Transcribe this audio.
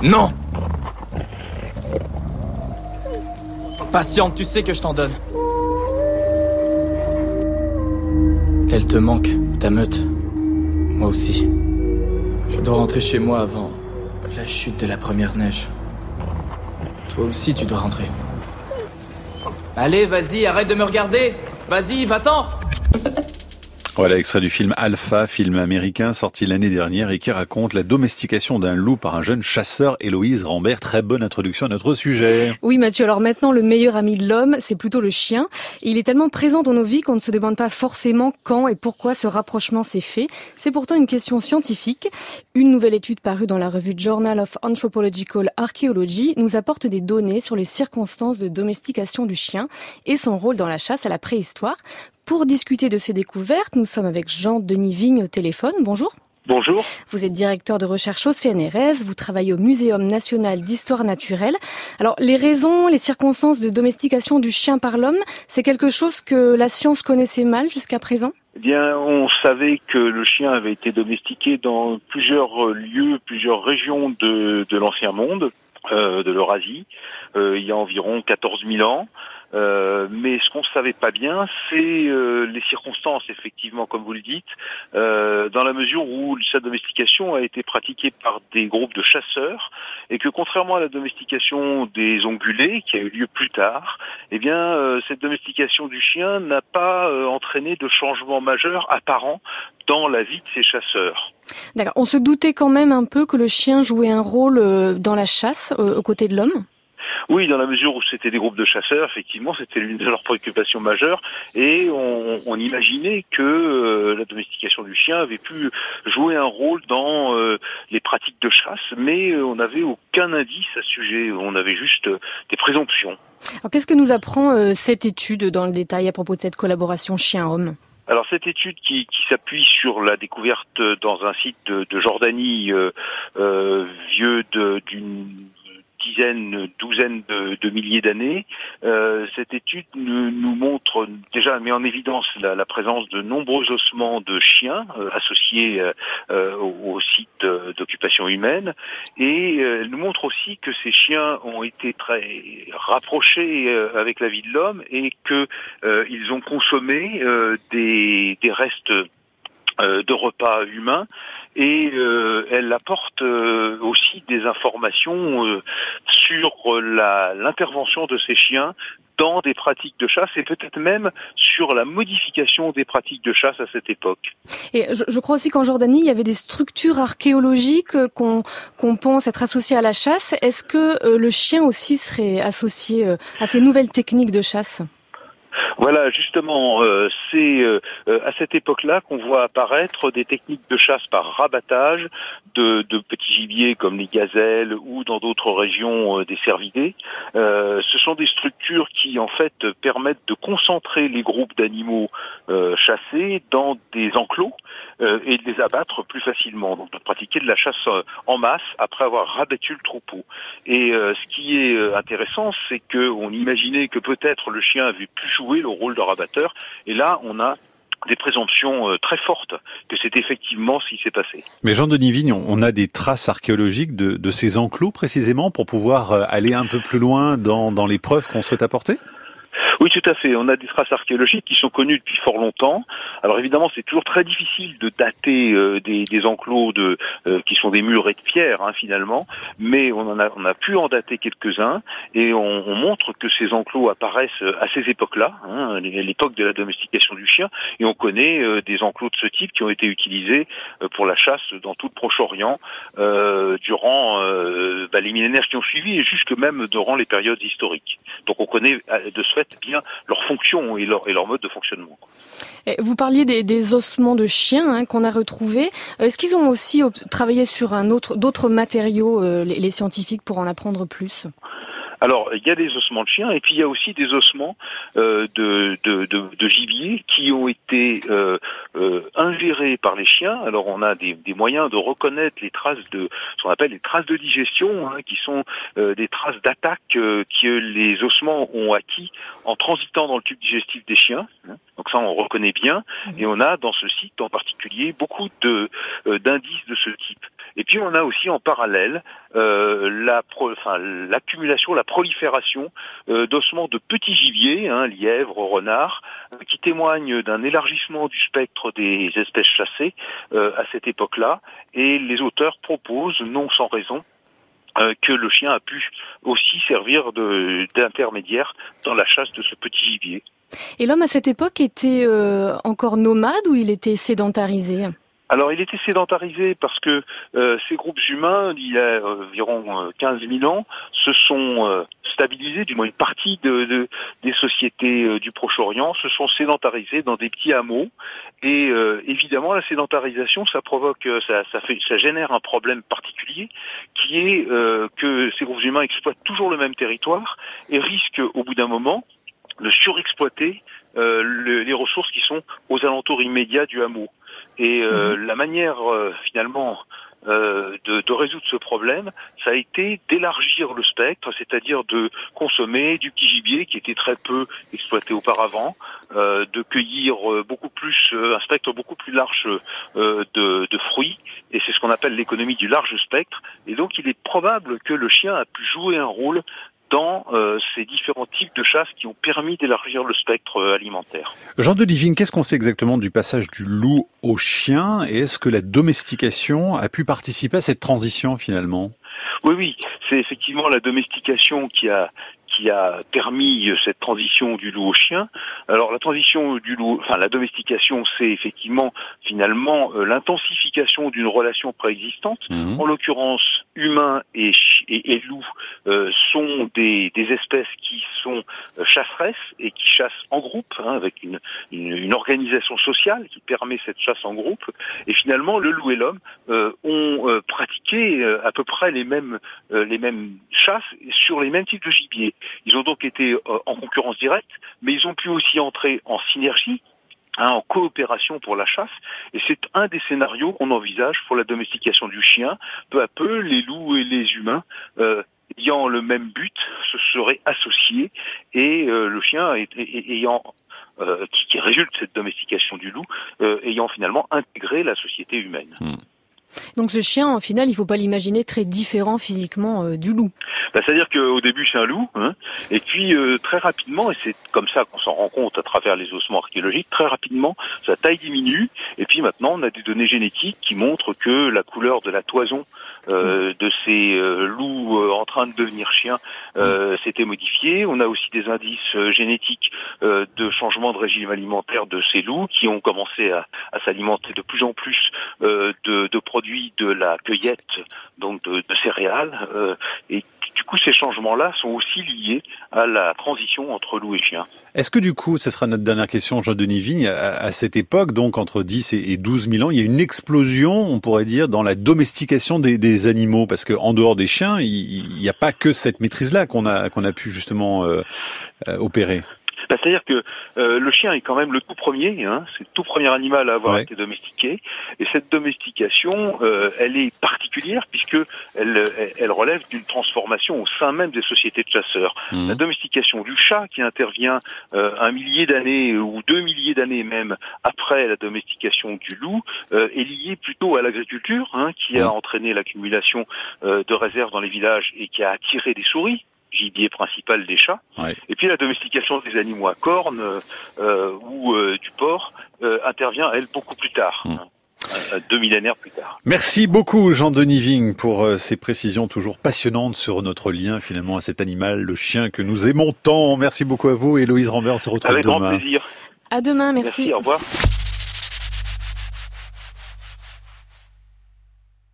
Non! Patiente, tu sais que je t'en donne. Elle te manque, ta meute. Moi aussi. Je dois rentrer chez moi avant la chute de la première neige. Toi aussi, tu dois rentrer. Allez, vas-y, arrête de me regarder. Vas-y, va-t'en. Voilà, extrait du film Alpha, film américain sorti l'année dernière et qui raconte la domestication d'un loup par un jeune chasseur, Héloïse Rambert. Très bonne introduction à notre sujet. Oui Mathieu, alors maintenant le meilleur ami de l'homme, c'est plutôt le chien. Il est tellement présent dans nos vies qu'on ne se demande pas forcément quand et pourquoi ce rapprochement s'est fait. C'est pourtant une question scientifique. Une nouvelle étude parue dans la revue Journal of Anthropological Archaeology nous apporte des données sur les circonstances de domestication du chien et son rôle dans la chasse à la préhistoire. Pour discuter de ces découvertes, nous sommes avec Jean-Denis Vigne au téléphone. Bonjour. Bonjour. Vous êtes directeur de recherche au CNRS, vous travaillez au Muséum national d'histoire naturelle. Alors, les raisons, les circonstances de domestication du chien par l'homme, c'est quelque chose que la science connaissait mal jusqu'à présent ? Eh bien, on savait que le chien avait été domestiqué dans plusieurs lieux, plusieurs régions de l'ancien monde, de l'Eurasie, il y a environ 14 000 ans. Mais ce qu'on ne savait pas bien, c'est les circonstances, effectivement, comme vous le dites, dans la mesure où sa domestication a été pratiquée par des groupes de chasseurs, et que contrairement à la domestication des ongulés, qui a eu lieu plus tard, eh bien, cette domestication du chien n'a pas entraîné de changement majeur apparent dans la vie de ces chasseurs. D'accord. On se doutait quand même un peu que le chien jouait un rôle dans la chasse aux côtés de l'homme ? Oui, dans la mesure où c'était des groupes de chasseurs, effectivement, c'était l'une de leurs préoccupations majeures, et on imaginait que la domestication du chien avait pu jouer un rôle dans les pratiques de chasse, mais on n'avait aucun indice à ce sujet, on avait juste des présomptions. Alors, qu'est-ce que nous apprend cette étude dans le détail à propos de cette collaboration chien-homme ? Alors cette étude qui s'appuie sur la découverte dans un site de Jordanie vieux d'une douzaine de milliers d'années. Cette étude nous montre déjà, met en évidence la présence de nombreux ossements de chiens associés au site d'occupation humaine, et elle nous montre aussi que ces chiens ont été très rapprochés avec la vie de l'homme et que ils ont consommé des restes de repas humains, et elle apporte aussi des informations sur l'intervention de ces chiens dans des pratiques de chasse, et peut-être même sur la modification des pratiques de chasse à cette époque. Et je crois aussi qu'en Jordanie, il y avait des structures archéologiques qu'on pense être associées à la chasse. Est-ce que le chien aussi serait associé à ces nouvelles techniques de chasse ? Voilà, justement, c'est à cette époque-là qu'on voit apparaître des techniques de chasse par rabattage de petits gibiers comme les gazelles ou dans d'autres régions des cervidés. Ce sont des structures qui, en fait, permettent de concentrer les groupes d'animaux chassés dans des enclos et de les abattre plus facilement. Donc de pratiquer de la chasse en masse après avoir rabattu le troupeau. Et ce qui est intéressant, c'est qu'on imaginait que peut-être le chien avait pu jouer le rôle de rabatteur, et là on a des présomptions très fortes que c'est effectivement ce qui s'est passé. Mais Jean-Denis Vigne, on a des traces archéologiques de ces enclos précisément pour pouvoir aller un peu plus loin dans les preuves qu'on souhaite apporter ? Oui, tout à fait. On a des traces archéologiques qui sont connues depuis fort longtemps. Alors évidemment, c'est toujours très difficile de dater des enclos qui sont des murets de pierre finalement, mais on a pu en dater quelques-uns, et on montre que ces enclos apparaissent à ces époques-là, l'époque de la domestication du chien, et on connaît des enclos de ce type qui ont été utilisés pour la chasse dans tout le Proche-Orient durant les millénaires qui ont suivi, et jusque même durant les périodes historiques. Donc on connaît de ce fait bien leur fonction et leur mode de fonctionnement. Vous parliez des ossements de chiens qu'on a retrouvés. Est-ce qu'ils ont aussi travaillé sur d'autres matériaux, les scientifiques, pour en apprendre plus ? Alors, il y a des ossements de chiens, et puis il y a aussi des ossements de gibier qui ont été ingérés par les chiens. Alors, on a des moyens de reconnaître les traces ce qu'on appelle les traces de digestion, qui sont des traces d'attaque que les ossements ont acquis en transitant dans le tube digestif des chiens. Donc ça, on reconnaît bien. Et on a dans ce site en particulier beaucoup d'indices de ce type. Et puis on a aussi en parallèle l'accumulation, la prolifération d'ossements de petits gibiers, lièvres, renards, qui témoignent d'un élargissement du spectre des espèces chassées à cette époque-là. Et les auteurs proposent, non sans raison, que le chien a pu aussi servir d'intermédiaire dans la chasse de ce petit gibier. Et l'homme à cette époque était encore nomade ou il était sédentarisé ? Alors, il était sédentarisé parce que ces groupes humains, il y a environ 15 000 ans, se sont stabilisés, du moins une partie des sociétés du Proche-Orient se sont sédentarisés dans des petits hameaux. Et évidemment, la sédentarisation, ça provoque, ça génère un problème particulier, qui est que ces groupes humains exploitent toujours le même territoire et risquent, au bout d'un moment, de surexploiter les ressources qui sont aux alentours immédiats du hameau. Et la manière finalement de résoudre ce problème, ça a été d'élargir le spectre, c'est-à-dire de consommer du petit gibier qui était très peu exploité auparavant, de cueillir beaucoup plus, un spectre beaucoup plus large de fruits, et c'est ce qu'on appelle l'économie du large spectre. Et donc il est probable que le chien a pu jouer un rôle dans ces différents types de chasse qui ont permis d'élargir le spectre alimentaire. Jean de Living, qu'est-ce qu'on sait exactement du passage du loup au chien et est-ce que la domestication a pu participer à cette transition finalement ? Oui, c'est effectivement la domestication qui a permis cette transition du loup au chien. Alors la transition du loup, la domestication, c'est effectivement finalement l'intensification d'une relation préexistante. En l'occurrence, humains et loups sont des espèces qui sont chasseresses et qui chassent en groupe, avec une organisation sociale qui permet cette chasse en groupe. Et finalement, le loup et l'homme ont pratiqué à peu près les mêmes chasses sur les mêmes types de gibier. Ils ont donc été en concurrence directe, mais ils ont pu aussi entrer en synergie, en coopération pour la chasse, et c'est un des scénarios qu'on envisage pour la domestication du chien. Peu à peu, les loups et les humains ayant le même but se seraient associés, et le chien ayant qui résulte de cette domestication du loup, ayant finalement intégré la société humaine. Donc ce chien, au final, il ne faut pas l'imaginer très différent physiquement du loup. C'est-à-dire qu'au début, c'est un loup, et puis très rapidement, et c'est comme ça qu'on s'en rend compte à travers les ossements archéologiques, très rapidement, sa taille diminue, et puis maintenant, on a des données génétiques qui montrent que la couleur de la toison de ces loups en train de devenir chiens s'était modifiée. On a aussi des indices génétiques de changement de régime alimentaire de ces loups qui ont commencé à s'alimenter de plus en plus de produits de la cueillette, donc de céréales, et du coup ces changements-là sont aussi liés à la transition entre loup et chien. Est-ce que du coup, ce sera notre dernière question, Jean Denis Vigne, à cette époque, donc entre 10 et 12 000 ans, il y a une explosion, on pourrait dire, dans la domestication des animaux, parce que en dehors des chiens, il n'y a pas que cette maîtrise-là qu'on a pu justement opérer. C'est-à-dire que le chien est quand même le tout premier, c'est le tout premier animal à avoir été domestiqué, et cette domestication, elle est particulière puisque elle relève d'une transformation au sein même des sociétés de chasseurs. La domestication du chat, qui intervient 1 millier d'années ou 2 milliers d'années même après la domestication du loup, est liée plutôt à l'agriculture, qui a entraîné l'accumulation de réserves dans les villages et qui a attiré des souris, gibier principal des chats, et puis la domestication des animaux à cornes ou du porc intervient, elle, beaucoup plus tard, 2 millénaires plus tard. Merci beaucoup Jean-Denis Vigne pour ces précisions toujours passionnantes sur notre lien finalement à cet animal, le chien que nous aimons tant. Merci beaucoup à vous, Héloïse Rambert, on se retrouve demain. Avec grand plaisir. À demain, merci. Merci, au revoir.